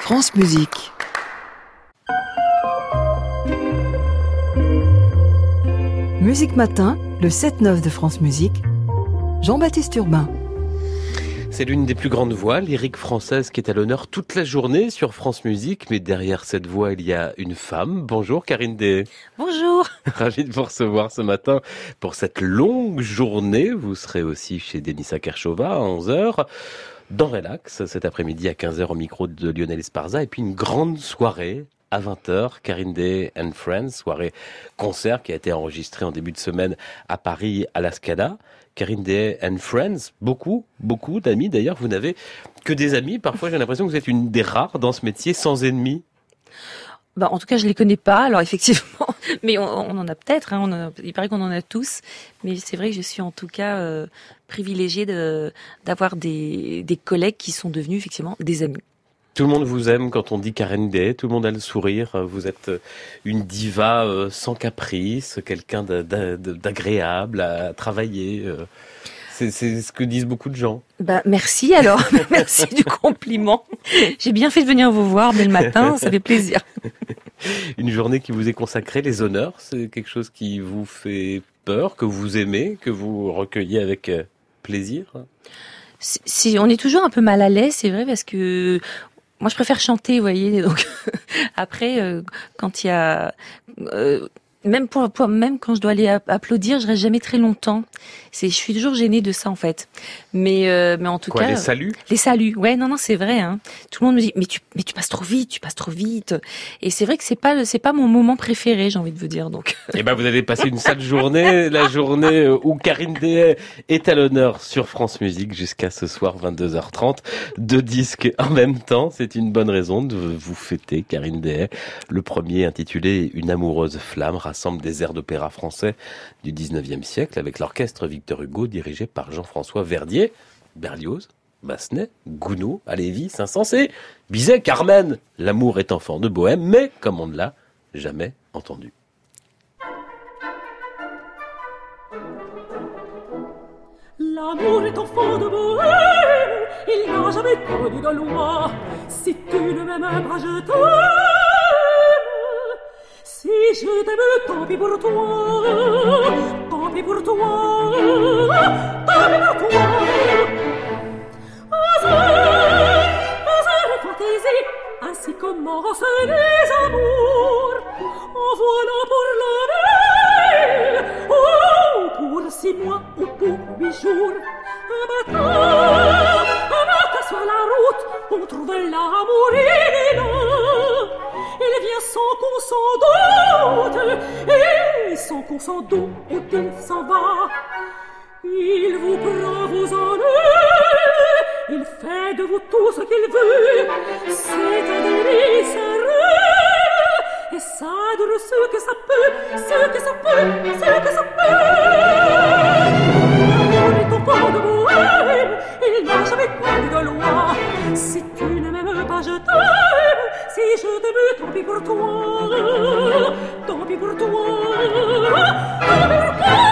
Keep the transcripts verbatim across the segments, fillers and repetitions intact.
France Musique. Musique Matin, le sept neuf de France Musique, Jean-Baptiste Urbain. C'est l'une des plus grandes voix lyriques françaises qui est à l'honneur toute la journée sur France Musique. Mais derrière cette voix, il y a une femme. Bonjour Karine Dehaye. Bonjour. Ravi de vous recevoir ce matin pour cette longue journée. Vous serez aussi chez Denissa Kershova à onze heures. Dans Relax, cet après-midi à quinze heures au micro de Lionel Esparza. Et puis une grande soirée à vingt heures, Karine Dehaye and Friends, soirée concert qui a été enregistrée en début de semaine à Paris, à la Scala. Karine Dehaye and Friends, beaucoup, beaucoup d'amis. D'ailleurs, vous n'avez que des amis. Parfois, j'ai l'impression que vous êtes une des rares dans ce métier sans ennemis. Bah, en tout cas, je les connais pas. Alors effectivement, mais on, on en a peut-être. Hein, on en a, il paraît qu'on en a tous. Mais c'est vrai que je suis en tout cas euh, privilégiée de, d'avoir des, des collègues qui sont devenus effectivement des amis. Tout le monde vous aime quand on dit Karine Dehaye, tout le monde a le sourire. Vous êtes une diva sans caprice, quelqu'un d'agréable à travailler. C'est, c'est ce que disent beaucoup de gens. Bah, merci alors, merci du compliment. J'ai bien fait de venir vous voir dès le matin, ça fait plaisir. Une journée qui vous est consacrée, les honneurs, c'est quelque chose qui vous fait peur, que vous aimez, que vous recueillez avec plaisir? Si, si on est toujours un peu mal à l'aise, c'est vrai, parce que moi, je préfère chanter, vous voyez. Donc après, euh, quand il y a, euh, même pour, pour, même quand je dois aller applaudir, je reste jamais très longtemps. C'est, je suis toujours gênée de ça en fait. Mais, euh, mais en tout Quoi, cas, les saluts. Les saluts. Ouais, non, non, c'est vrai. Hein. Tout le monde me dit, mais tu, mais tu passes trop vite, tu passes trop vite. Et c'est vrai que c'est pas, c'est pas mon moment préféré, j'ai envie de vous dire. Donc. Eh ben, vous allez passer une sale journée, la journée où Karine Dehaye est à l'honneur sur France Musique jusqu'à ce soir vingt-deux heures trente. Deux disques en même temps, c'est une bonne raison de vous fêter, Karine Dehaye. Le premier, intitulé Une amoureuse flamme, rassemble des airs d'opéra français du dix-neuvième siècle avec l'orchestre Victor Hugo dirigé par Jean-François Verdier, Berlioz, Massenet, Gounod, Halévy, Saint-Saëns et Bizet, Carmen. L'amour est enfant de bohème, mais comme on ne l'a jamais entendu. L'amour est enfant de bohème, il n'a jamais connu de loi. Si tu ne m'aimes pas, je t'aime. Si je t'aime, tant pis pour toi, tant pis pour toi, tant pis pour toi. Hasard, hasard et fantaisie, ainsi commencent les amours. En voilà pour la veille, oh, pour six mois ou pour huit jours. Un matin, un matin sur la route, on trouve l'amour, il est là. Il vient sans qu'on s'en doute, et sans qu'on s'en doute, il s'en va. Il vous prend, vous en est, il fait de vous tout ce qu'il veut. C'est un délice, un rêve, et ça dure ce que ça peut, ce que ça peut, ce que ça peut. L'amour est au fond de bohème, il n'a jamais connu de loi. Si tu ne m'aimes pas, je t'aime. Si je t'aime, tant pis pour toi, tant pis pour toi, tant pis pour toi.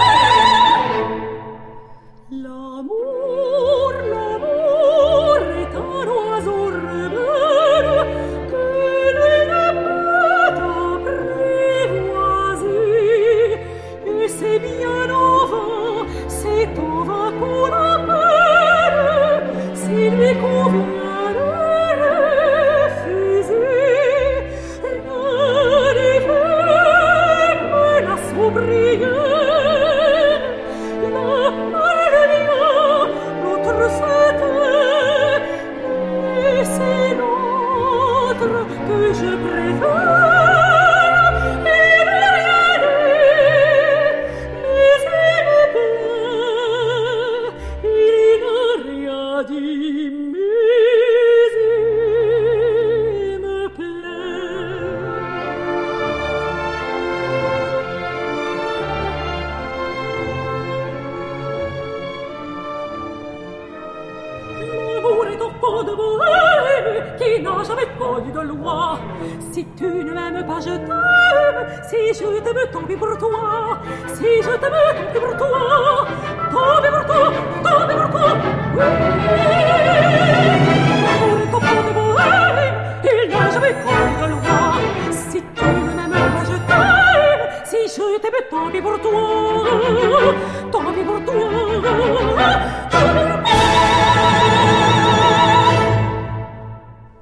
L'amour, l'amour est un oiseau rebelle que l'on ne peut apprivoiser. Et c'est bien en vain, c'est en vain qu'on appelle, s'il lui convient de refuser. Rien n'est fait, menace ou brille. Que je préfère, il n'est rien n'est, mais il me plaît, il n'a rien dit, mais il me plaît. L'amour est enfant de bohème, qui n'a jamais connu de loi. Si tu ne m'aimes pas, je t'aime. Si je t'aime, tant pis pour toi. Si je t'aime, tant pis pour toi. Tant pis pour toi, tant pis pour toi. Oui. L'amour est enfant de bohème, il n'a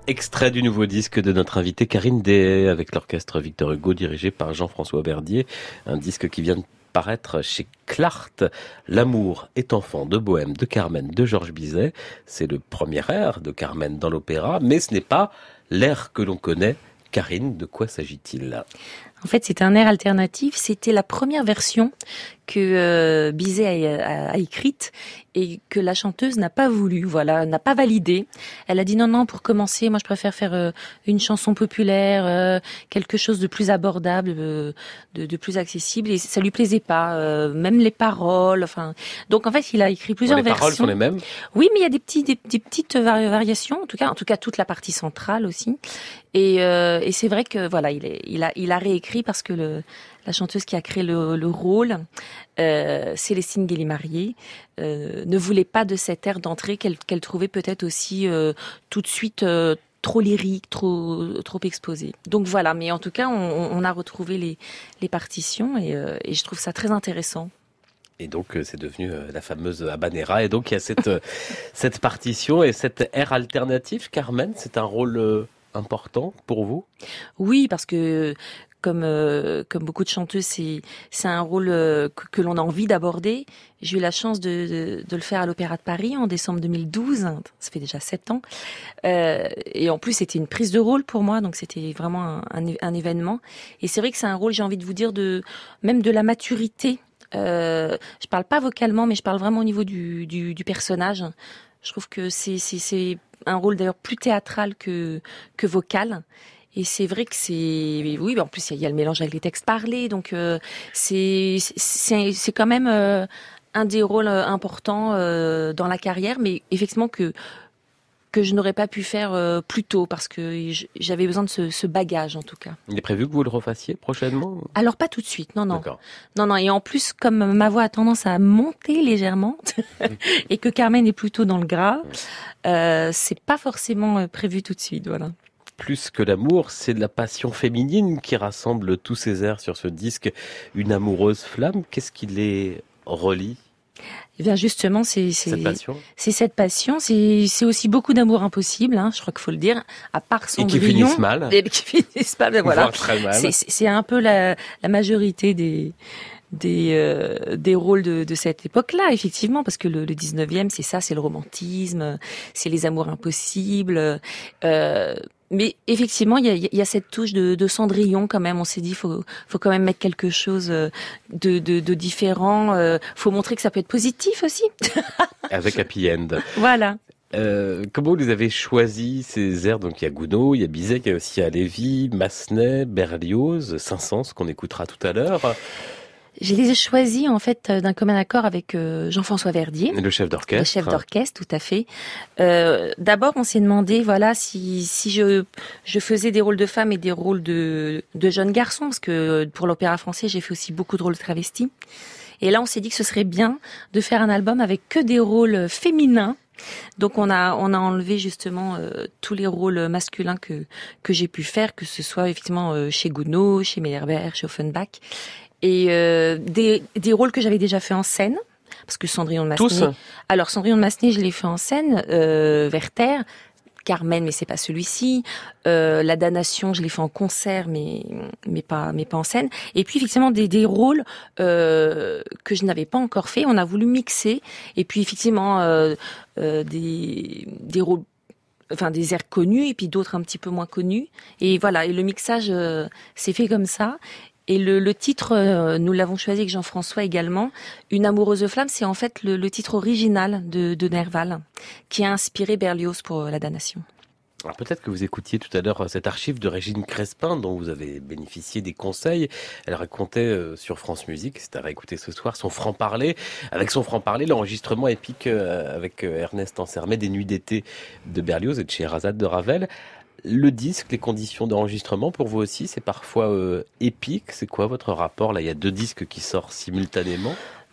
Extrait du nouveau disque de notre invitée Karine Dehaye avec l'orchestre Victor Hugo dirigé par Jean-François Verdier. Un disque qui vient de paraître chez Clart. L'amour est enfant de Bohème, de Carmen, de Georges Bizet. C'est le premier air de Carmen dans l'opéra, mais ce n'est pas l'air que l'on connaît. Karine, de quoi s'agit-il là ? En fait, c'est un air alternatif. C'était la première version que euh, Bizet a, a, a écrite et que la chanteuse n'a pas voulu, voilà, n'a pas validé. Elle a dit non, non, pour commencer, moi je préfère faire euh, une chanson populaire, euh, quelque chose de plus abordable, euh, de, de plus accessible. Et ça lui plaisait pas, euh, même les paroles. Enfin, donc en fait, il a écrit plusieurs bon, les versions. Les paroles sont les mêmes ? Oui, mais il y a des petits, des, des petites vari- variations. En tout cas, en tout cas, toute la partie centrale aussi. Et, euh, et c'est vrai que voilà, il, est, il a, il a réécrit parce que le la chanteuse qui a créé le, le rôle, euh, Célestine Guélimarié, euh, ne voulait pas de cet air d'entrée qu'elle, qu'elle trouvait peut-être aussi euh, tout de suite euh, trop lyrique, trop trop exposé. Donc voilà, mais en tout cas, on, on a retrouvé les, les partitions et, euh, et je trouve ça très intéressant. Et donc, c'est devenu la fameuse habanera. Et donc, il y a cette, cette partition et cet air alternatif. Carmen, c'est un rôle important pour vous ? Oui, parce que comme euh, comme beaucoup de chanteuses, c'est c'est un rôle euh, que, que l'on a envie d'aborder. J'ai eu la chance de, de de le faire à l'Opéra de Paris en décembre deux mille douze. Ça fait déjà sept ans. Euh, et en plus, c'était une prise de rôle pour moi, donc c'était vraiment un, un, un événement. Et c'est vrai que c'est un rôle, j'ai envie de vous dire, de même de la maturité. Euh, je parle pas vocalement, mais je parle vraiment au niveau du du, du personnage. Je trouve que c'est c'est c'est un rôle d'ailleurs plus théâtral que que vocal. Et c'est vrai que c'est, oui, en plus il y a le mélange avec les textes parlés, donc euh, c'est c'est c'est quand même euh, un des rôles importants euh, dans la carrière, mais effectivement que que je n'aurais pas pu faire euh, plus tôt parce que j'avais besoin de ce, ce bagage en tout cas. Il est prévu que vous le refassiez prochainement ? Alors pas tout de suite, non non. D'accord. Non non, et en plus comme ma voix a tendance à monter légèrement et que Carmen est plutôt dans le gras, euh, c'est pas forcément prévu tout de suite, voilà. Plus que l'amour, c'est de la passion féminine qui rassemble tous ces airs sur ce disque. Une amoureuse flamme, qu'est-ce qui les relie ? Eh bien justement, c'est, c'est cette passion. C'est cette passion, c'est, c'est aussi beaucoup d'amour impossible, hein, je crois qu'il faut le dire, à part Cendrillon. Et qui finissent mal. Et qui finissent mal, voilà. Voire très mal. C'est, c'est un peu la, la majorité des... des euh, des rôles de, de cette époque-là, effectivement, parce que le, le dix-neuvième, c'est ça, c'est le romantisme, c'est les amours impossibles. Euh, mais effectivement, il y a, y a cette touche de, de Cendrillon quand même. On s'est dit, faut faut quand même mettre quelque chose de de, de différent. Euh, faut montrer que ça peut être positif aussi. Avec Happy End. Voilà. Euh, comment vous les avez choisis ces airs ? Donc il y a Gounod, il y a Bizet, il y a aussi Halévy, Massenet, Berlioz, Saint-Saëns qu'on écoutera tout à l'heure. Je les ai choisis en fait d'un commun accord avec euh, Jean-François Verdier, le chef d'orchestre. Le chef d'orchestre, tout à fait. Euh, d'abord, on s'est demandé, voilà, si si je je faisais des rôles de femmes et des rôles de de jeunes garçons, parce que pour l'opéra français, j'ai fait aussi beaucoup de rôles de travestis. Et là, on s'est dit que ce serait bien de faire un album avec que des rôles féminins. Donc on a on a enlevé justement euh, tous les rôles masculins que que j'ai pu faire, que ce soit effectivement euh, chez Gounod, chez Meyerbeer, chez Offenbach. Et euh, des, des rôles que j'avais déjà fait en scène, parce que Cendrillon de Massenet... Tous ? Alors, Cendrillon de Massenet, je l'ai fait en scène, euh, Werther, Carmen, mais c'est pas celui-ci, euh, La Damnation, je l'ai fait en concert, mais mais pas mais pas en scène. Et puis, effectivement, des, des rôles euh, que je n'avais pas encore fait, on a voulu mixer. Et puis, effectivement, euh, euh, des, des rôles... enfin des airs connus, et puis d'autres un petit peu moins connus. Et voilà, et le mixage euh, s'est fait comme ça. Et le, le titre, euh, nous l'avons choisi avec Jean-François également. Une amoureuse flamme, c'est en fait le, le titre original de, de Nerval, qui a inspiré Berlioz pour La Damnation. Alors peut-être que vous écoutiez tout à l'heure cette archive de Régine Crespin dont vous avez bénéficié des conseils. Elle racontait euh, sur France Musique, c'est à réécouter ce soir, son franc-parler. Avec son franc-parler, l'enregistrement épique euh, avec euh, Ernest Ansermet des Nuits d'été de Berlioz et de Scheherazade de Ravel. Le disque, les conditions d'enregistrement, pour vous aussi, c'est parfois euh, épique. C'est quoi votre rapport ? Là, il y a deux disques qui sortent simultanément.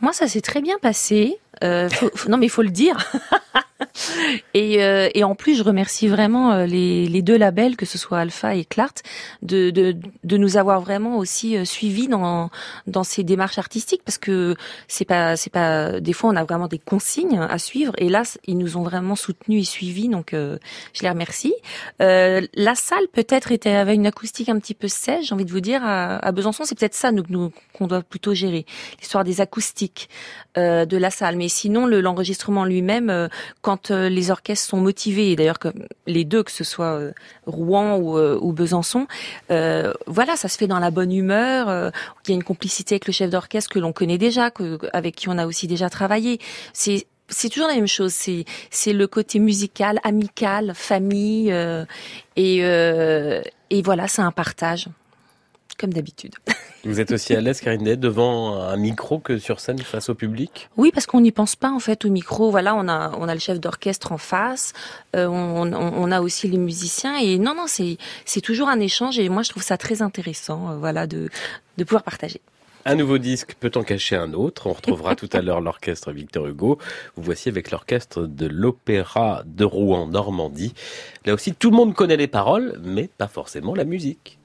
Moi, ça s'est très bien passé. Euh, faut, faut, non, mais il faut le dire. et, euh, et en plus, je remercie vraiment les, les deux labels, que ce soit Alpha et Clart, de, de, de nous avoir vraiment aussi suivis dans, dans ces démarches artistiques, parce que c'est pas, c'est pas, des fois, on a vraiment des consignes à suivre, et là, ils nous ont vraiment soutenus et suivis, donc euh, je les remercie. Euh, la salle peut-être était avait une acoustique un petit peu sèche, j'ai envie de vous dire, à, à Besançon, c'est peut-être ça nous, nous qu'on doit plutôt gérer, l'histoire des acoustiques euh, de la salle. Mais sinon, le, l'enregistrement lui-même, euh, quand euh, les orchestres sont motivés, et d'ailleurs que les deux, que ce soit euh, Rouen ou, euh, ou Besançon, euh, voilà, ça se fait dans la bonne humeur. Euh, il y a une complicité avec le chef d'orchestre que l'on connaît déjà, que, avec qui on a aussi déjà travaillé. C'est c'est toujours la même chose. C'est c'est le côté musical, amical, famille, euh, et euh, et voilà, c'est un partage, comme d'habitude. Vous êtes aussi à l'aise, Karine Dehaye, devant un micro que sur scène face au public? Oui, parce qu'on n'y pense pas en fait au micro. Voilà, on a on a le chef d'orchestre en face, euh, on, on, on a aussi les musiciens, et non non, c'est c'est toujours un échange, et moi je trouve ça très intéressant, euh, voilà, de de pouvoir partager. Un nouveau disque peut en cacher un autre. On retrouvera tout à l'heure l'orchestre Victor Hugo. Vous voici avec l'orchestre de l'Opéra de Rouen Normandie. Là aussi, tout le monde connaît les paroles, mais pas forcément la musique.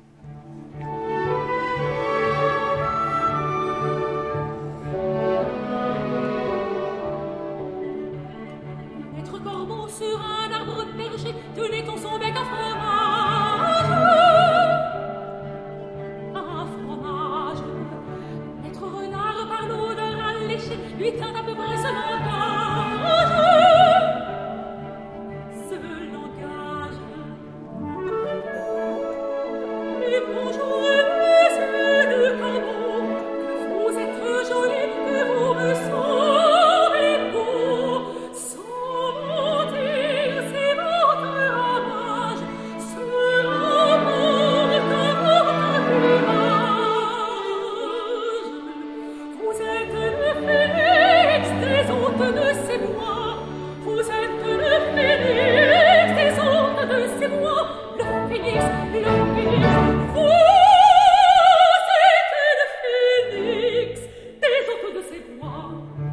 Maître corbeau sur un arbre perché, tenait ton son bec à fromage. Un fromage. Maître renard par l'odeur alléchée, lui tint à peu près ce langage. Ce langage. Et bonjour, messieurs de corbeau, que vous êtes jolis, que vous me semblez beaux. Sans mentir, c'est votre ramage, cela porte à votre plumage. Vous êtes le phénix des hôtes de ces bois, vous êtes le phénix des hôtes de ces bois, le phénix, le phénix, vous êtes le phénix des hôtes de ces bois.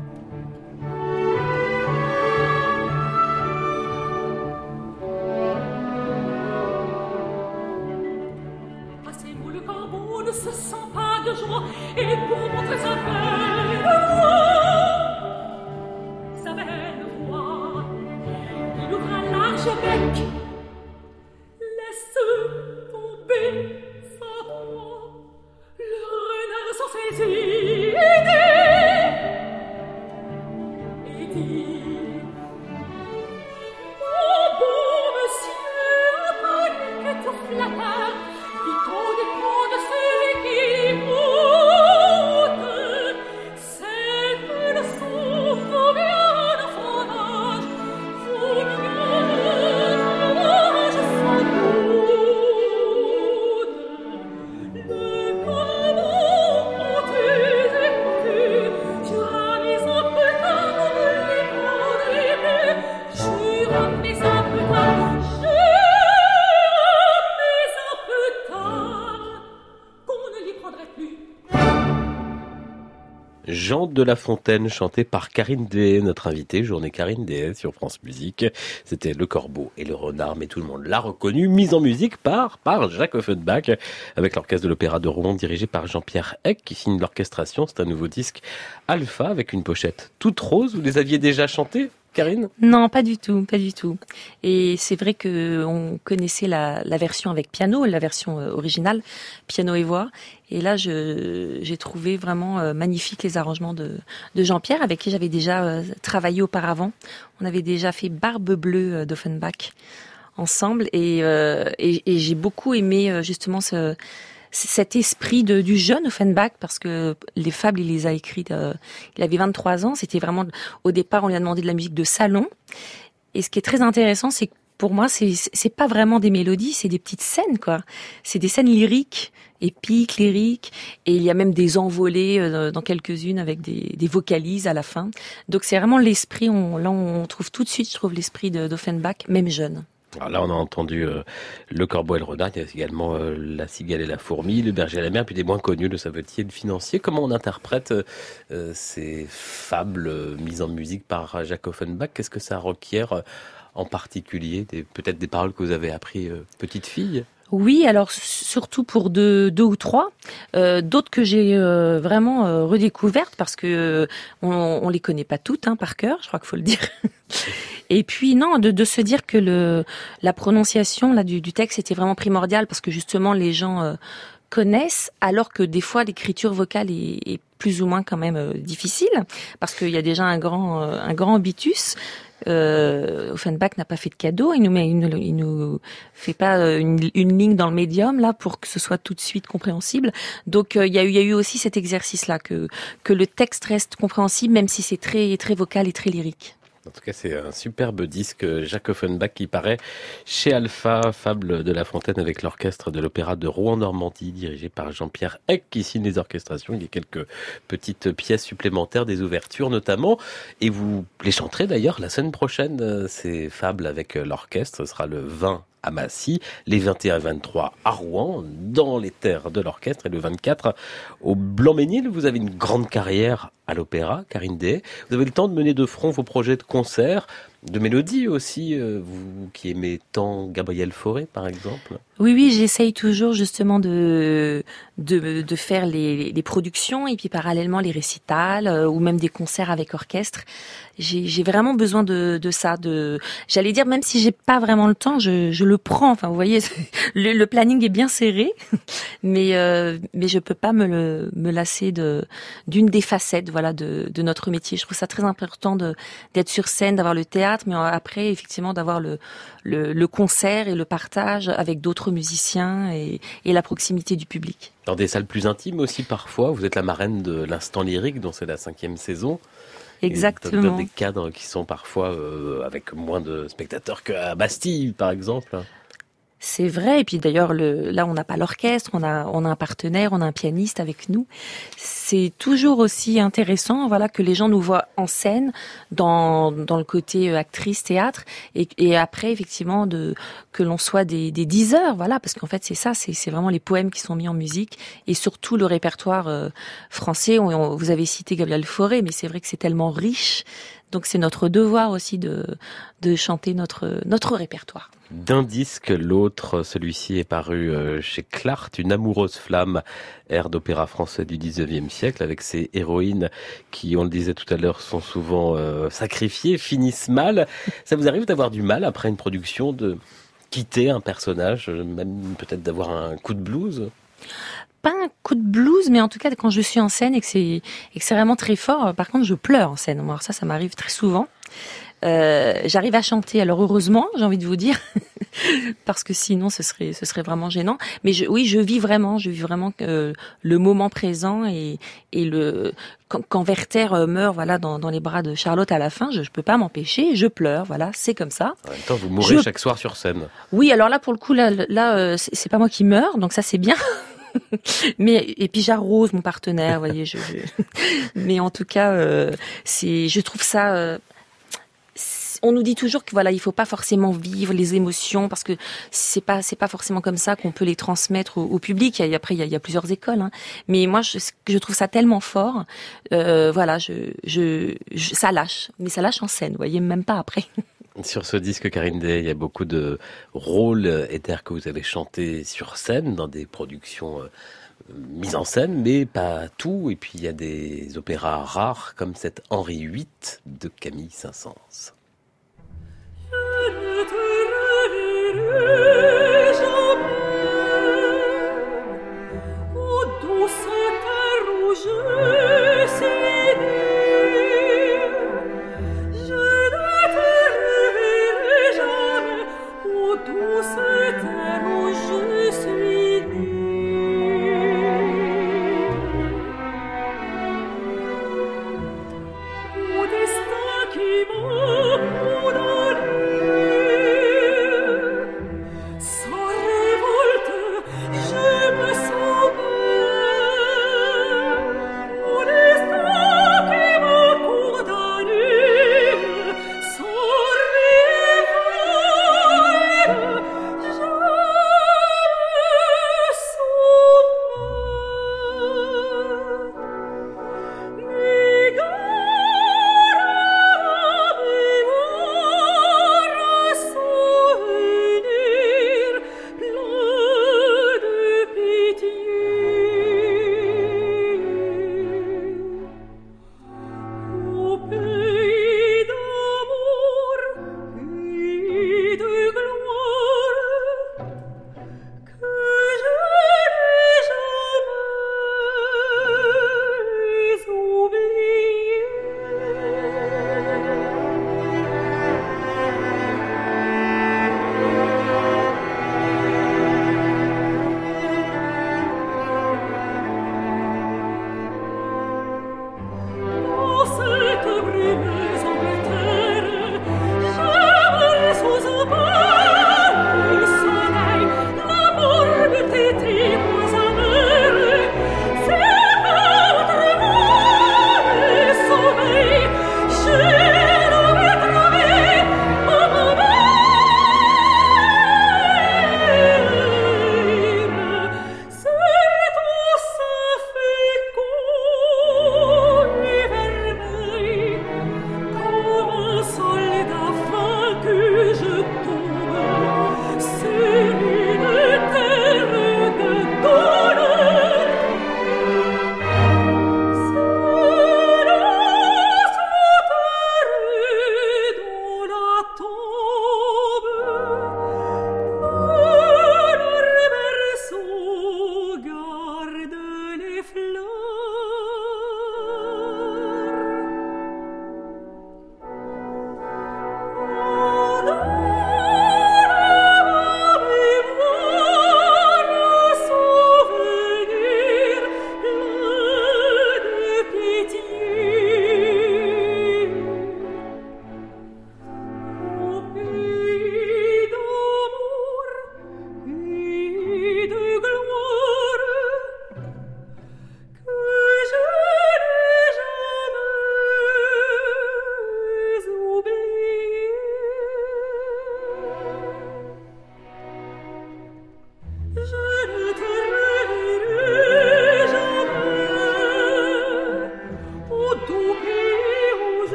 Passez-vous, le corbeau ne se sent pas de joie, et pour montrer sa belle voix, sa belle voix, il ouvre un large bec, laisse tomber sa voix. Le renard s'en saisit et dit, et dit: oh bon monsieur, un panique tout flatteur, vite au dépôt de celui qui écoute. Cette leçon faut bien enfantage, faut bien enfantage sans doute. Le corbeau honteux et honteux, jura mais un peu tard qu'on ne les prendrait plus. Jura mais un peu tard, jura mais un peu tard qu'on ne l'y prendrait plus. Jean de La Fontaine, chanté par Karine Dehaye, notre invitée, journée Karine Dehaye sur France Musique. C'était Le Corbeau et le Renard, mais tout le monde l'a reconnu, mise en musique par, par Jacques Offenbach, avec l'orchestre de l'Opéra de Rouen, dirigé par Jean-Pierre Eck, qui signe l'orchestration. C'est un nouveau disque Alpha, avec une pochette toute rose. Vous les aviez déjà chantés, Karine? Non, pas du tout, pas du tout. Et c'est vrai que on connaissait la, la version avec piano, la version euh, originale, piano et voix. Et là, je, j'ai trouvé vraiment euh, magnifique les arrangements de, de Jean-Pierre, avec qui j'avais déjà euh, travaillé auparavant. On avait déjà fait Barbe Bleue euh, d'Offenbach ensemble, et, euh, et, et j'ai beaucoup aimé euh, justement ce cet esprit de, du jeune Offenbach, parce que les fables, il les a écrites, euh, il avait vingt-trois ans, c'était vraiment, au départ, on lui a demandé de la musique de salon, et ce qui est très intéressant, c'est que pour moi, c'est, c'est pas vraiment des mélodies, c'est des petites scènes, quoi. C'est des scènes lyriques, épiques, lyriques, et il y a même des envolées euh, dans quelques-unes avec des, des vocalises à la fin. Donc c'est vraiment l'esprit, on, là on trouve tout de suite, je trouve, l'esprit de, d'Offenbach, même jeune. Alors là, on a entendu euh, Le Corbeau et le Renard, il y a également euh, La Cigale et la Fourmi, Le Berger et la Mer, puis des moins connus, Le Savetier et le Financier. Comment on interprète euh, ces fables euh, mises en musique par Jacques Offenbach? Qu'est-ce que ça requiert euh, en particulier des, peut-être des paroles que vous avez appris euh, petite fille? Oui, alors surtout pour deux, deux ou trois, euh, d'autres que j'ai euh, vraiment euh, redécouvertes parce que euh, on, on les connaît pas toutes hein, par cœur, je crois qu'il faut le dire. Et puis non, de, de se dire que le la prononciation là du, du texte était vraiment primordiale parce que justement les gens euh, connaissent, alors que des fois l'écriture vocale est, est plus ou moins quand même euh, difficile parce qu'il y a déjà un grand euh, un grand habitus. Euh, Offenbach n'a pas fait de cadeau, il nous met, il nous, il nous fait pas une, une ligne dans le médium là pour que ce soit tout de suite compréhensible. Donc euh, il y a eu, il y a eu aussi cet exercice là que que le texte reste compréhensible même si c'est très très vocal et très lyrique. En tout cas, c'est un superbe disque, Jacques Offenbach, qui paraît chez Alpha, Fable de La Fontaine, avec l'orchestre de l'Opéra de Rouen-Normandie, dirigé par Jean-Pierre Eck, qui signe les orchestrations. Il y a quelques petites pièces supplémentaires, des ouvertures notamment. Et vous les chanterez d'ailleurs la semaine prochaine, ces Fables avec l'orchestre. Ce sera le vingt à Massy, les vingt et un et vingt-trois à Rouen, dans les terres de l'orchestre, et le vingt-quatre au Blanc-Ménil. Vous avez une grande carrière à l'opéra, Karine Dehaye. Vous avez le temps de mener de front vos projets de concert, de mélodie aussi, vous qui aimez tant Gabriel Fauré, par exemple. Oui, oui, j'essaye toujours justement de de, de faire les, les productions et puis parallèlement les récitals euh, ou même des concerts avec orchestre. J'ai, j'ai vraiment besoin de, de ça. De, j'allais dire même si j'ai pas vraiment le temps, je, je le prends. Enfin, vous voyez, le, le planning est bien serré, mais euh, mais je peux pas me le me lasser de d'une des facettes, voilà, de de notre métier. Je trouve ça très important de d'être sur scène, d'avoir le théâtre, mais après effectivement d'avoir le le, le concert et le partage avec d'autres musiciens et, et la proximité du public. Dans des salles plus intimes aussi parfois, vous êtes la marraine de l'Instant Lyrique, dont c'est la cinquième saison. Exactement. Dans des cadres qui sont parfois euh, avec moins de spectateurs qu'à Bastille, par exemple. C'est vrai, et puis d'ailleurs le, là on n'a pas l'orchestre, on a on a un partenaire, on a un pianiste avec nous. C'est toujours aussi intéressant, voilà, que les gens nous voient en scène dans dans le côté actrice théâtre et, et après effectivement de que l'on soit des des diseurs, voilà, parce qu'en fait c'est ça, c'est c'est vraiment les poèmes qui sont mis en musique et surtout le répertoire euh, français. On, on, vous avez cité Gabriel Fauré, mais c'est vrai que c'est tellement riche. Donc c'est notre devoir aussi de de chanter notre notre répertoire. D'un disque, l'autre, celui-ci est paru chez Clart, Une amoureuse flamme, air d'opéra français du dix-neuvième siècle, avec ces héroïnes qui, on le disait tout à l'heure, sont souvent euh, sacrifiées, finissent mal. Ça vous arrive d'avoir du mal, après une production, de quitter un personnage, même peut-être d'avoir un coup de blues ? Pas un coup de blues, mais en tout cas, quand je suis en scène et que c'est, et que c'est vraiment très fort, par contre, je pleure en scène. Alors ça, ça m'arrive très souvent. Euh, j'arrive à chanter, alors heureusement, j'ai envie de vous dire, parce que sinon ce serait ce serait vraiment gênant. Mais je, oui, je vis vraiment, je vis vraiment euh, le moment présent et et le quand, quand Werther meurt, voilà, dans dans les bras de Charlotte à la fin, je je peux pas m'empêcher, je pleure, voilà, c'est comme ça. En même temps, vous mourrez je... chaque soir sur scène. Oui, alors là pour le coup, là là euh, c'est, c'est pas moi qui meurs, donc ça c'est bien. Mais et puis j'arrose mon partenaire, vous voyez. Je, je... Mais en tout cas, euh, c'est, je trouve ça. Euh, on nous dit toujours que voilà, il faut pas forcément vivre les émotions parce que c'est pas c'est pas forcément comme ça qu'on peut les transmettre au, au public. Et après, il y a, il y a plusieurs écoles, hein. Mais moi, je, je trouve ça tellement fort. Euh, voilà, je, je, je, ça lâche, mais ça lâche en scène. Vous voyez, même pas après. Sur ce disque, Karine Dehaye, il y a beaucoup de rôles et d'airs que vous avez chantés sur scène, dans des productions euh, mises en scène, mais pas tout. Et puis il y a des opéras rares, comme cet Henri huit de Camille Saint-Saëns.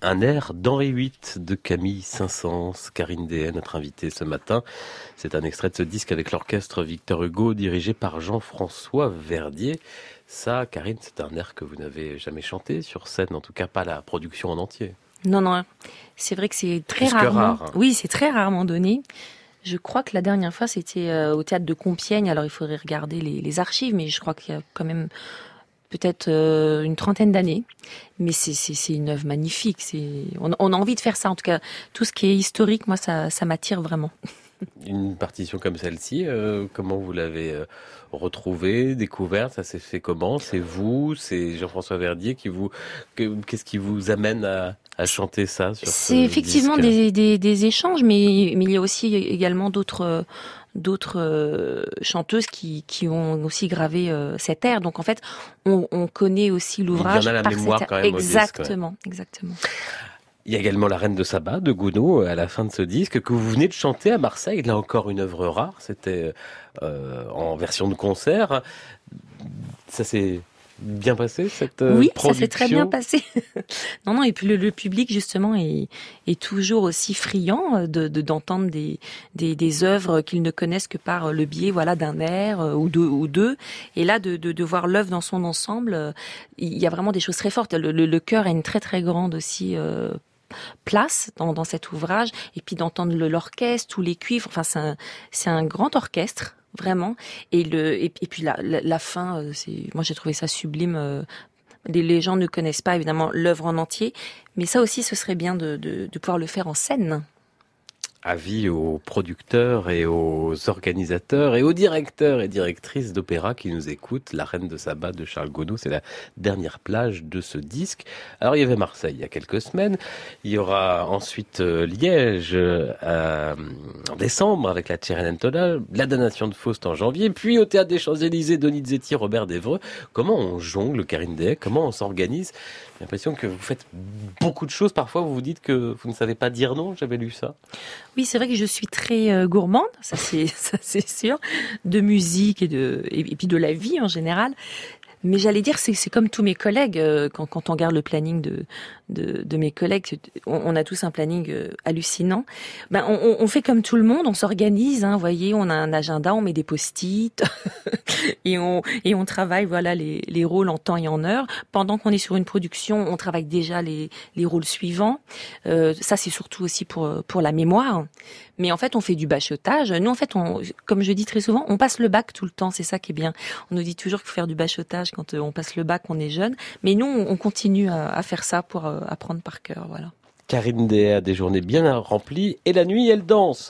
un air d'Henri huit de Camille Saint-Saëns. Karine Dehaye, notre invitée ce matin. C'est un extrait de ce disque avec l'orchestre Victor Hugo dirigé par Jean-François Verdier. Ça, Karine, c'est un air que vous n'avez jamais chanté sur scène, en tout cas pas la production en entier. Non, non, c'est vrai que c'est très Plus que rarement. rare, hein. Oui, c'est très rarement donné. Je crois que la dernière fois, c'était euh, au théâtre de Compiègne. Alors, il faudrait regarder les, les archives, mais je crois qu'il y a quand même peut-être euh, une trentaine d'années. Mais c'est, c'est, c'est une œuvre magnifique. C'est, on, on a envie de faire ça. En tout cas, tout ce qui est historique, moi, ça, ça m'attire vraiment. Une partition comme celle-ci, euh, comment vous l'avez euh, retrouvée, découverte? Ça s'est fait comment? C'est vous, c'est Jean-François Verdier qui vous, que, qu'est-ce qui vous amène à, à chanter ça sur C'est ce effectivement disque? des, des, des échanges, mais, mais il y a aussi également d'autres, d'autres euh, chanteuses qui, qui ont aussi gravé euh, cet air. Donc en fait, on, on connaît aussi l'ouvrage. Il y en a la par mémoire cet quand air. même au disque, Exactement, ouais. exactement. Il y a également La Reine de Saba de Gounod à la fin de ce disque que vous venez de chanter à Marseille. Là encore une œuvre rare. C'était euh, en version de concert. Ça s'est bien passé cette euh, oui, production? ça s'est très bien passé. non, non, et puis le, le public justement est, est toujours aussi friand de, de d'entendre des, des des œuvres qu'ils ne connaissent que par le biais, voilà, d'un air ou deux ou deux. Et là, de de, de voir l'œuvre dans son ensemble, il y a vraiment des choses très fortes. Le, le, le chœur a une très très grande aussi. Euh, place dans, dans cet ouvrage, et puis d'entendre le, l'orchestre, tous les cuivres, enfin c'est un, c'est un grand orchestre, vraiment, et, le, et, et puis la, la, la fin, c'est, moi j'ai trouvé ça sublime. Les, les gens ne connaissent pas évidemment l'œuvre en entier, mais ça aussi ce serait bien de, de, de pouvoir le faire en scène. Avis aux producteurs et aux organisateurs et aux directeurs et directrices d'opéra qui nous écoutent. La Reine de Saba de Charles Gounod, c'est la dernière plage de ce disque. Alors il y avait Marseille il y a quelques semaines. Il y aura ensuite euh, Liège euh, en décembre avec la Cenerentola, la Damnation de Faust en janvier, puis au Théâtre des Champs-Élysées, Donizetti, Robert Devereux. Comment on jongle, Karine Dehaye? Comment on s'organise? J'ai l'impression que vous faites beaucoup de choses. Parfois, vous vous dites que vous ne savez pas dire non. J'avais lu ça. Oui, c'est vrai que je suis très euh, gourmande, ça c'est ça c'est sûr, de musique et de et, et puis de la vie en général. Mais j'allais dire, c'est, c'est comme tous mes collègues, euh, quand, quand on regarde le planning de, de, de mes collègues, on, on a tous un planning euh, hallucinant. Ben, on, on fait comme tout le monde, on s'organise, hein, vous voyez, on a un agenda, on met des post-it, et on, et on travaille, voilà, les, les rôles en temps et en heure. Pendant qu'on est sur une production, on travaille déjà les, les rôles suivants. Euh, ça, c'est surtout aussi pour, pour la mémoire. Mais en fait, on fait du bachotage. Nous, en fait, on, comme je dis très souvent, on passe le bac tout le temps. C'est ça qui est bien. On nous dit toujours qu'il faut faire du bachotage quand on passe le bac, on est jeune. Mais nous, on continue à, à faire ça pour apprendre par cœur. Voilà. Karine Dehaye a des journées bien remplies et la nuit, elle danse.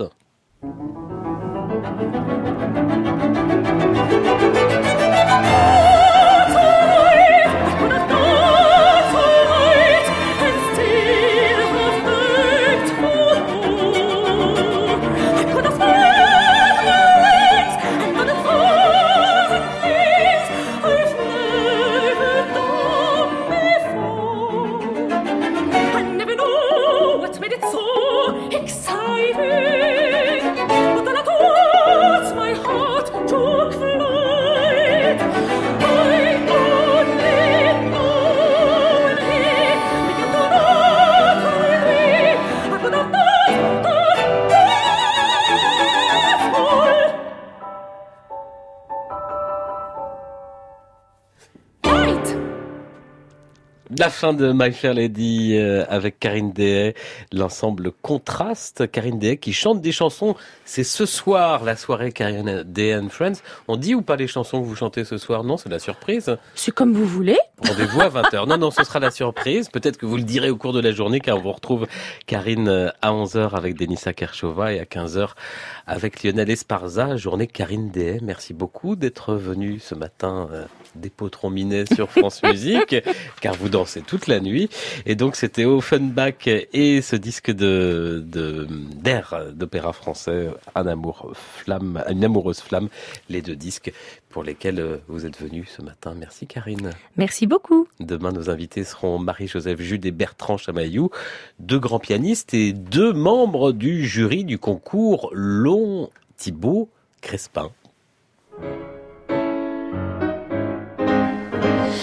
La fin de My Fair Lady euh, avec Karine Dehaye, l'ensemble Contraste. Karine Dehaye qui chante des chansons. C'est ce soir la soirée Karine Dehaye and Friends. On dit ou pas les chansons que vous chantez ce soir? Non, c'est la surprise. C'est comme vous voulez. Rendez-vous à vingt heures. Non, non, ce sera la surprise. Peut-être que vous le direz au cours de la journée car on vous retrouve Karine à onze heures avec Denisa Kershova et à quinze heures avec Lionel Esparza. Journée Karine Dehaye. Merci beaucoup d'être venu ce matin euh, d'Épôtron Minet sur France Musique car vous dansez toute la nuit. Et donc c'était Offenbach et ce disque de, de, d'air d'opéra français, Un amour flamme, Une amoureuse flamme, les deux disques pour lesquels vous êtes venus ce matin. Merci Karine. Merci beaucoup. Demain, nos invités seront Marie-Joseph Jude et Bertrand Chamaillou, deux grands pianistes et deux membres du jury du concours Long Thibaut Crespin.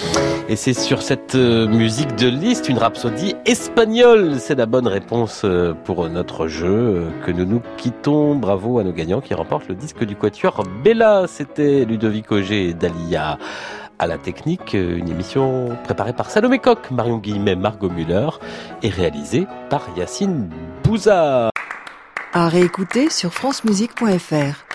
Et c'est sur cette euh, musique de Liszt, une rhapsodie espagnole. C'est la bonne réponse euh, pour notre jeu euh, que nous nous quittons. Bravo à nos gagnants qui remportent le disque du quatuor Bella. C'était Ludovic Auger et Dalia à la technique. Une émission préparée par Salomé Coq, Marion Guillemet, Margot Müller et réalisée par Yacine Bouza. À réécouter sur francemusique point f r.